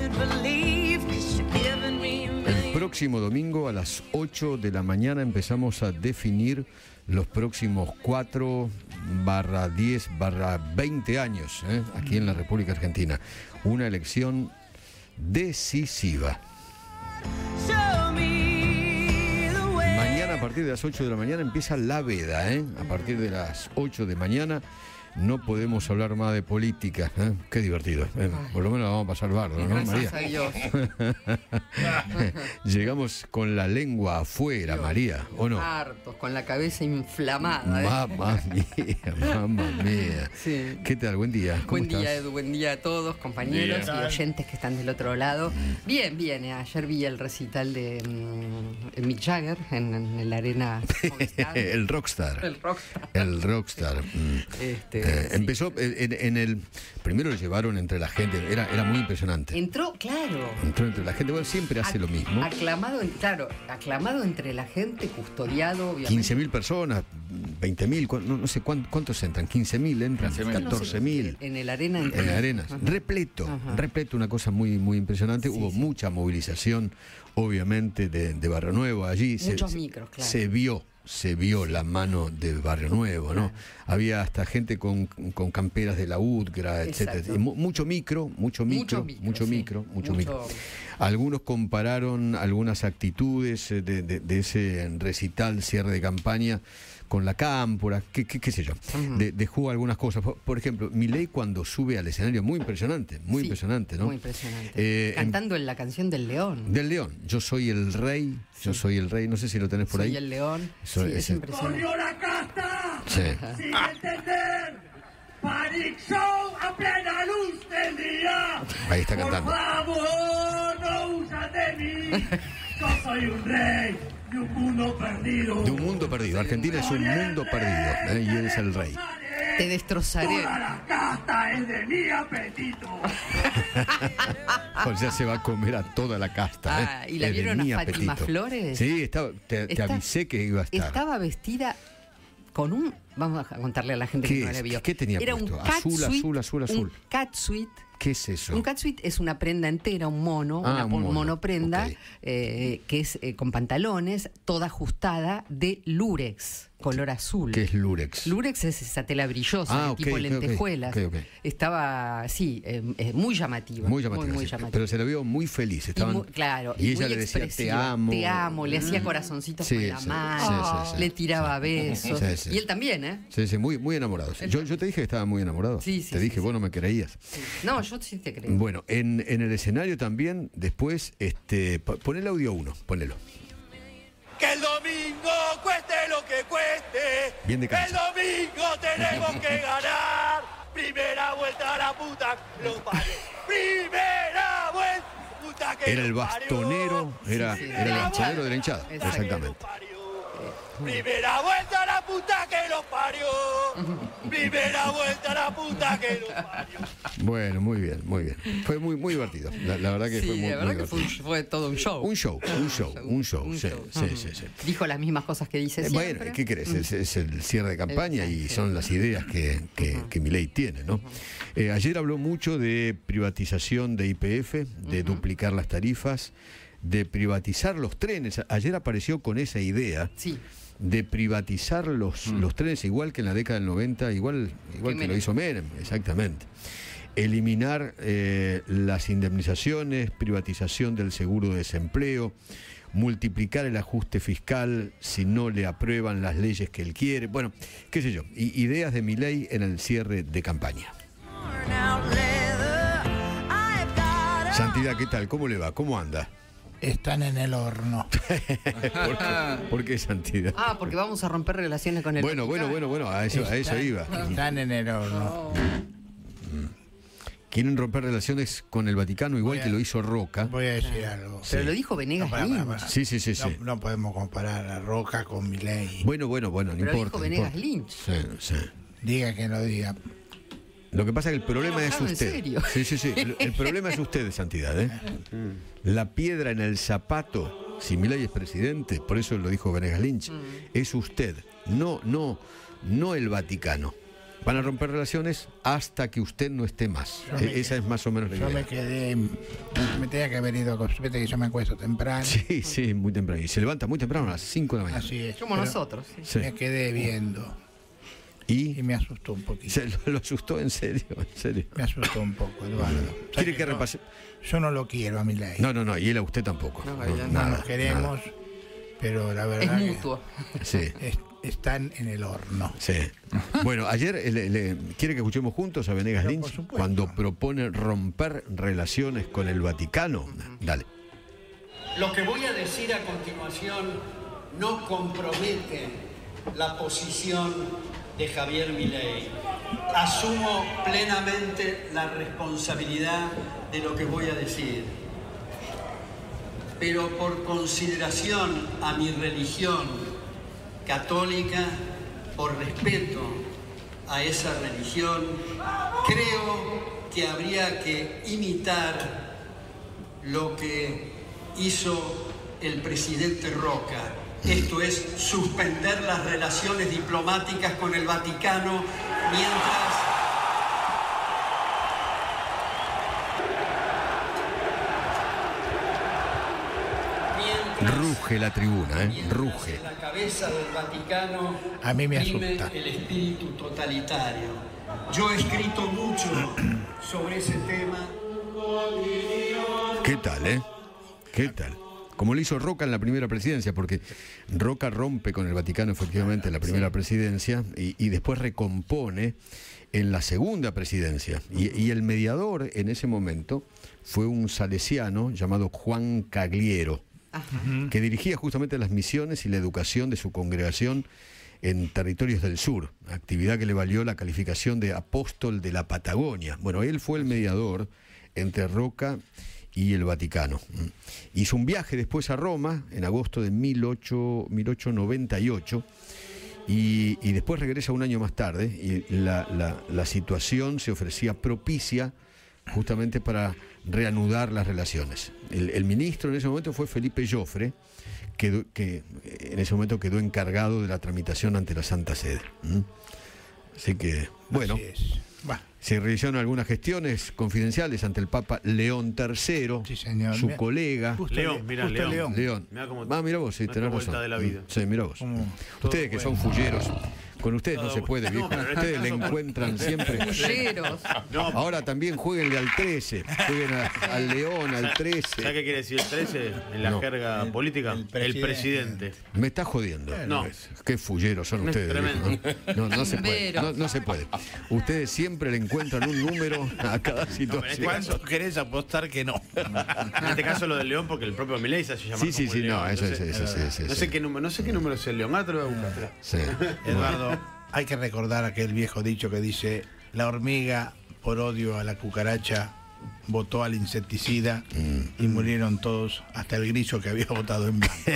El próximo domingo a las 8 de la mañana empezamos a definir los próximos 4/10/20 años aquí en la República Argentina. Una elección decisiva. Mañana a partir de las 8 de la mañana empieza la veda, A partir de las 8 de mañana no podemos hablar más de política, Qué divertido. Por lo menos la vamos a pasar bardo, ¿no, María? Gracias a Dios. Llegamos con la lengua afuera, Dios. María, ¿o no? Hartos, con la cabeza inflamada. Mamma mía. Sí. ¿Qué tal? Buen día. ¿Cómo Buen día, estás? Edu, buen día a todos, compañeros y oyentes que están del otro lado. Bien, ayer vi el recital de Mick Jagger en la arena Movistar. El rockstar. El rockstar. El rockstar. Sí. Empezó en el... Primero lo llevaron entre la gente, era muy impresionante. Entró, claro. Entró entre la gente, bueno, siempre hace lo mismo. Aclamado entre la gente, custodiado, obviamente. 15.000 personas, 20.000, no sé cuántos entran, 15.000 entran, 14.000. En el arena. En la arena, repleto, una cosa muy, muy impresionante. Hubo mucha movilización, obviamente, de Barrio Nuevo allí. Muchos micros, claro. Se vio la mano de Barrio Nuevo, ¿no? Había hasta gente con camperas de la UTGRA, etcétera. Y mucho micro. Algunos compararon algunas actitudes de ese recital, cierre de campaña, con la cámpora, qué sé yo. Dejó algunas cosas. Por ejemplo, Milei cuando sube al escenario, muy impresionante, ¿no? Muy impresionante. Cantando en la canción del León. Del León. Yo soy el rey, no sé si lo tenés por ahí. Soy el León. Es impresionante. ¡Corrió la casta! Sí. Sin entender. Panic Show a plena luz del día. Ahí está cantando. Por favor, no usa de mí. Yo soy un rey de un mundo perdido. De un mundo perdido. Argentina es un mundo perdido, y él es el rey. Te destrozaré. Toda la casta es de mi apetito. O sea, se va a comer a toda la casta. ¿Y la Es de vieron a mi Fátima apetito. Flores? Sí, te avisé que iba a estar. Estaba vestida con un... Vamos a contarle a la gente que no la vio. ¿Qué tenía Era puesto? un catsuite. Azul. Un catsuite. ¿Qué es eso? Un catsuite es una prenda entera, un mono, una monoprenda, ok. que es con pantalones, toda ajustada de lurex, color azul. ¿Qué es lurex? Lurex es esa tela brillosa, tipo lentejuelas. Ok. Estaba, muy llamativa. Muy llamativa. Muy sí. llamativa. Pero se la vio muy feliz. Estaban, y ella muy le decía, te expresiva. amo. Te amo, le hacía corazoncitos con la mano, le tiraba besos. Sí. Y él también, ¿eh? Sí, muy, muy enamorado. Yo te dije que estaba muy enamorado. Te dije, vos no me creías. Sí. No, yo sí te creo. Bueno, en el escenario también, después, pon el audio 1, ponelo. Que el domingo cueste lo que cueste. Bien de cancha. El domingo tenemos que ganar. Primera vuelta a la puta que lo parió. Primera vuelta, puta que Era el lo parió. bastonero, era el bastonero de la hinchada. Exactamente. Primera vuelta a la puta que lo parió. Primera vuelta a la puta que lo parió. Bueno, muy bien. Fue muy, muy divertido. La verdad que fue muy, la verdad muy que divertido. fue todo un show. Un show. Sí. Dijo las mismas cosas que dice siempre. Bueno, ¿qué crees? Es el cierre de campaña y son las ideas que Milei tiene, ¿no? Ayer habló mucho de privatización de YPF, de duplicar las tarifas, de privatizar los trenes. Ayer apareció con esa idea. Sí. De privatizar los trenes, igual que en la década del 90, igual que lo hizo Menem, exactamente. Eliminar las indemnizaciones, privatización del seguro de desempleo, multiplicar el ajuste fiscal si no le aprueban las leyes que él quiere. Bueno, qué sé yo, ideas de Milei en el cierre de campaña. Santidad, ¿qué tal? ¿Cómo le va? ¿Cómo anda? Están en el horno. ¿Por qué Santidad? Porque vamos a romper relaciones con el Bueno, a eso iba. Están en el horno. Quieren romper relaciones con el Vaticano igual que lo hizo Roca. Voy a decir algo. Pero lo dijo Venegas Lynch. Sí. No podemos comparar a Roca con Milei. Bueno, no pero importa. lo dijo Venegas Lynch. Sí. Diga que no diga. Lo que pasa es que el problema es ¿en usted. serio? Sí. El problema es usted, Santidad, ¿eh? La piedra en el zapato, si Milei es presidente, por eso lo dijo Venegas Lynch, es usted, no el Vaticano. Van a romper relaciones hasta que usted no esté más. Esa es más o menos la idea. Yo me quedé, me tenía que haber ido a Cosmete, que yo me acuesto temprano. Sí, muy temprano. Y se levanta muy temprano a las 5 de la mañana. Así es. Como pero nosotros. Sí. Sí. Me quedé viendo Y y me asustó un poquito. lo asustó en serio. Me asustó un poco, Eduardo. ¿Quiere que no, repase? Yo no lo quiero a Milei. No, y él a usted tampoco. No, No nada, lo queremos, pero la verdad Es mutuo. nada. Sí. Están en el horno. Sí. Bueno, ayer quiere que escuchemos juntos a Venegas Pero, Lynch por supuesto. cuando propone romper relaciones con el Vaticano. Dale. Lo que voy a decir a continuación no compromete la posición de Javier Milei. Asumo plenamente la responsabilidad de lo que voy a decir. Pero por consideración a mi religión católica, por respeto a esa religión, creo que habría que imitar lo que hizo el presidente Roca. Esto es suspender las relaciones diplomáticas con el Vaticano mientras Ruge la tribuna, mientras ruge. en la cabeza del Vaticano A mí me prime asusta. el espíritu totalitario. Yo he escrito mucho sobre ese tema. ¿Qué tal, ¿Qué tal? Como lo hizo Roca en la primera presidencia, porque Roca rompe con el Vaticano efectivamente en la primera presidencia y después recompone en la segunda presidencia. Y el mediador en ese momento fue un salesiano llamado Juan Cagliero, que dirigía justamente las misiones y la educación de su congregación en territorios del sur, actividad que le valió la calificación de apóstol de la Patagonia. Bueno, él fue el mediador entre Roca y el Vaticano. Hizo un viaje después a Roma en agosto de 1898 y después regresa un año más tarde y la situación se ofrecía propicia justamente para reanudar las relaciones. El ministro en ese momento fue Felipe Joffre, que en ese momento quedó encargado de la tramitación ante la Santa Sede. Así que, bueno, Así es. Bah, se realizaron algunas gestiones confidenciales ante el Papa León III, Sí, señor. su Mira, colega. justo León, mira, justo León. León. Mirá cómo- Mira vos, sí, nuestra tenés vuelta razón. de la vida. Sí, mira vos. Como Ustedes que todo son fulleros, con ustedes no Todo se puede, bueno. viejo. No, pero en este Ustedes le caso- encuentran siempre. Fulleros. No, Ahora también jueguenle al 13, jueguen al León, al ¿sabes 13. qué quiere decir el 13 en la No. jerga política? el El presidente. presidente. Me está jodiendo. No. Qué fulleros son ustedes. Tremendo. viejo, ¿no? No se puede. Pero. No se puede. Ustedes siempre le encuentran un número a cada situación. ¿Cuánto querés apostar que no? En este caso lo del León, porque el propio Milei se hace llamar Sí, sí, como sí, el León. no, eso es. Entonces, no sé qué número es el León. Ahora te lo voy a buscar. Espera. Sí. Eduardo, hay que recordar aquel viejo dicho que dice: la hormiga, por odio a la cucaracha, votó al insecticida y murieron todos, hasta el grillo que había votado en blanco.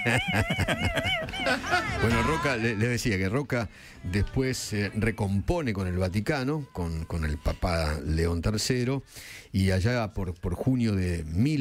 Bueno, Roca, le decía que Roca después se recompone con el Vaticano, con el Papa León III, y allá por junio de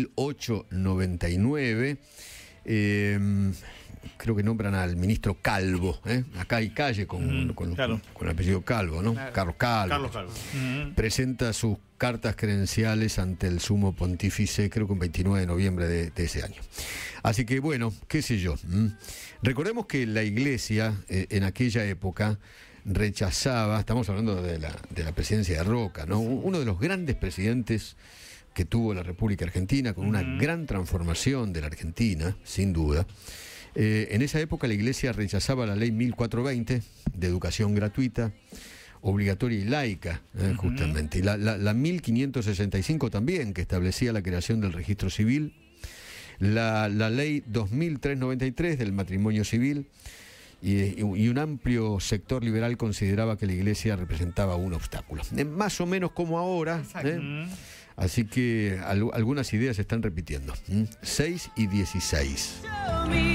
1899, creo que nombran al ministro Calvo, acá hay calle con claro. el apellido Calvo, ¿no? Carlos Calvo. Carlos Calvo. Presenta sus cartas credenciales ante el sumo pontífice, creo que un 29 de noviembre de ese año. Así que bueno, qué sé yo. Recordemos que la Iglesia en aquella época rechazaba, estamos hablando de la presidencia de Roca, ¿no? Uno de los grandes presidentes que tuvo la República Argentina, con una gran transformación de la Argentina, sin duda. En esa época la Iglesia rechazaba la ley 1420 de educación gratuita, obligatoria y laica, justamente. Y la 1565 también, que establecía la creación del registro civil. La ley 2393 del matrimonio civil. Y un amplio sector liberal consideraba que la Iglesia representaba un obstáculo. Más o menos como ahora. Así que algunas ideas se están repitiendo. 6 y 16.